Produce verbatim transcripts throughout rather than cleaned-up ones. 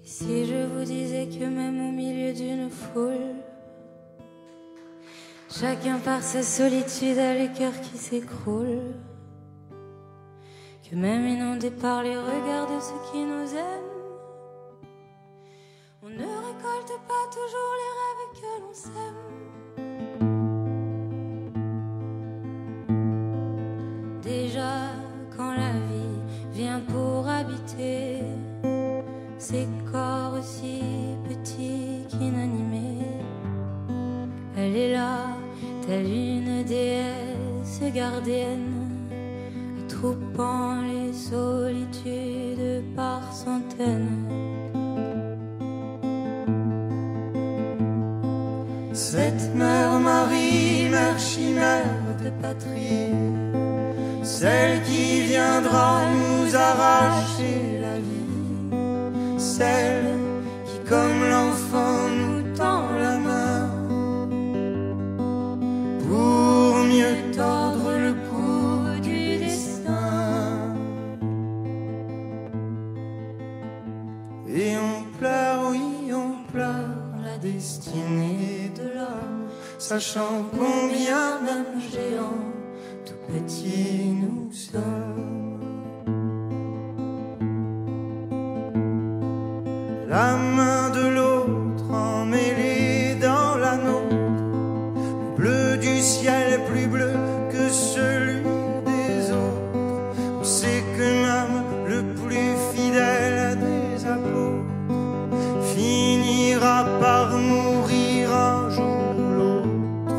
Si je vous disais que même au milieu d'une foule, chacun par sa solitude a le cœur qui s'écroule, que même inondé par les regards de ceux qui nous aiment, on ne récolte pas toujours les rêves que l'on sème. Déjà quand la vie vient pour habiter ces corps aussi petits qu'inanimés, elle est là, telle une déesse gardienne, attroupant les solitudes par centaines. Cette mère Marie, mère chimère de patrie, celle qui viendra nous arracher la vie, celle qui comme l'enfant nous tend la main pour mieux tordre le cou du destin. Et on pleure, oui on pleure la destinée de l'homme, sachant combien même géant tout petit nous sommes. La main de l'autre emmêlée dans la nôtre, le bleu du ciel est plus bleu que celui des autres. On sait que même le plus fidèle des apôtres finira par mourir un jour ou l'autre.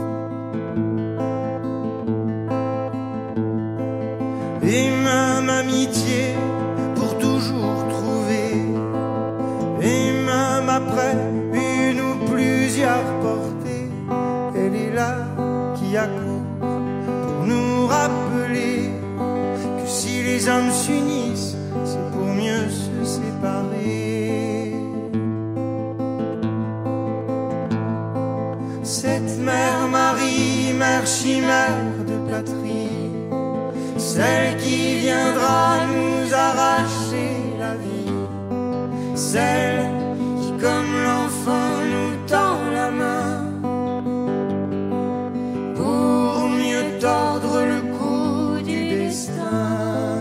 Et même amitié pour toujours trouver, et même après une ou plusieurs portées, elle est là qui accourt pour nous rappeler que si les hommes s'unissent, c'est pour mieux se séparer. Cette mère Marie, mère chimère de patrie, celle qui viendra nous arracher la vie, celle qui comme l'enfant nous tend la main pour mieux tordre le cou du destin.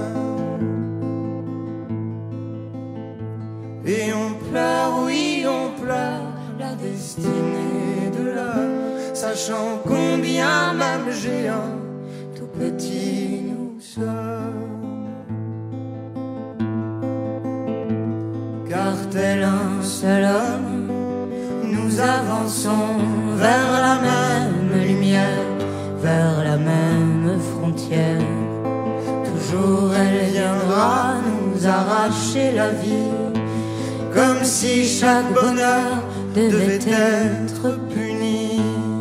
Et on pleure, oui on pleure la destinée de l'homme, sachant combien même géant tout petit nous sommes. Car tel un seul homme, nous avançons vers la même lumière, vers la même frontière. Toujours elle viendra nous arracher la vie, comme si chaque bonheur devait être puni.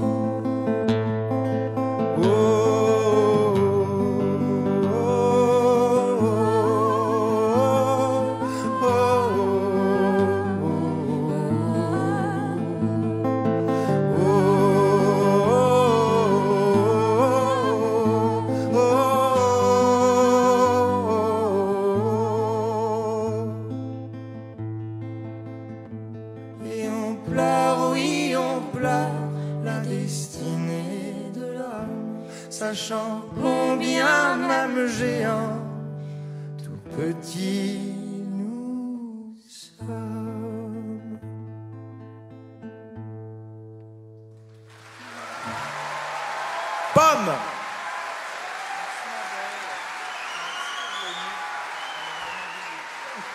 Et on pleure, oui on pleure la destinée de l'homme, sachant combien même géant tout petit nous sommes. Pomme.